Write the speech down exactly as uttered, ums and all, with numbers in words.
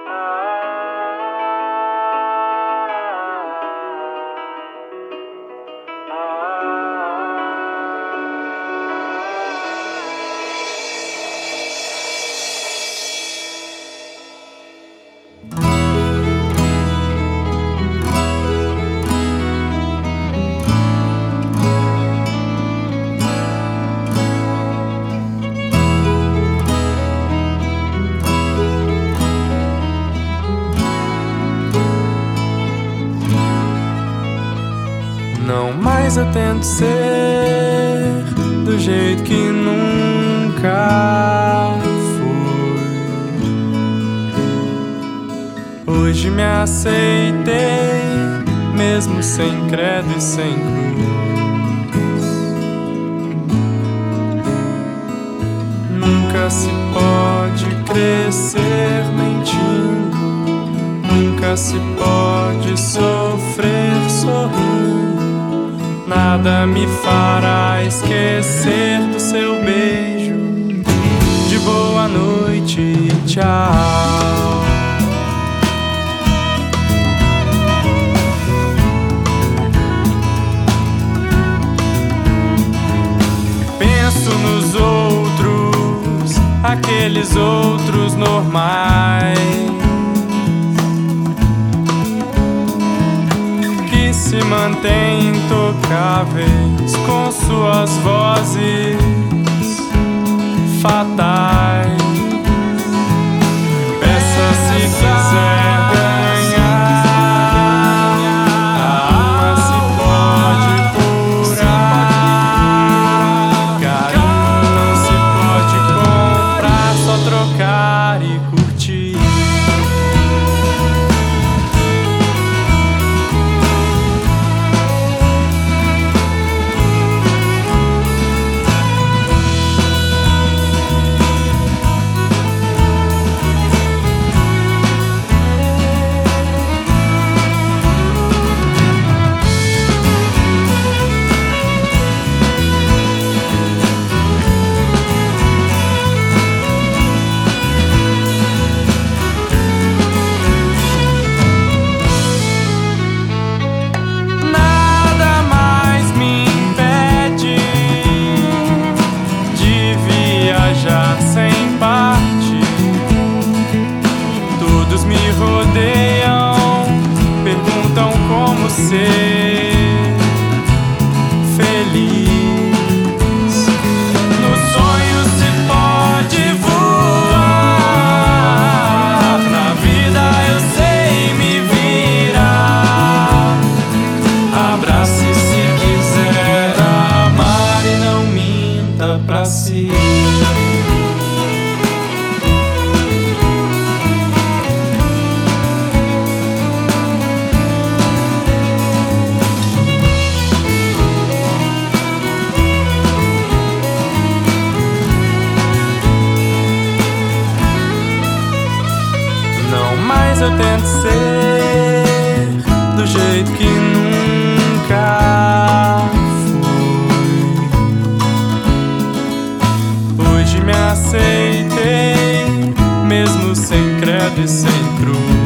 Não mais eu tento ser do jeito que nunca fui. Hoje me aceitei, mesmo sem credo e sem cruz. Nunca se pode crescer mentindo, nunca se pode sofrer sorrindo. Nada me fará esquecer do seu beijo, de boa noite e tchau. Penso nos outros, aqueles outros normais, se mantêm intocáveis com suas vozes fatais. Peça se quiser ganhar, a alma se pode curar. Carinho não se pode comprar, só trocar e curtir. Sem parte, todos me rodeiam, perguntam como ser feliz. No sonho se pode voar, na vida eu sei me virar. Abrace se quiser amar e não minta pra si. Mas eu tento ser do jeito que nunca fui. Hoje me aceitei, mesmo sem credo e sem cruz.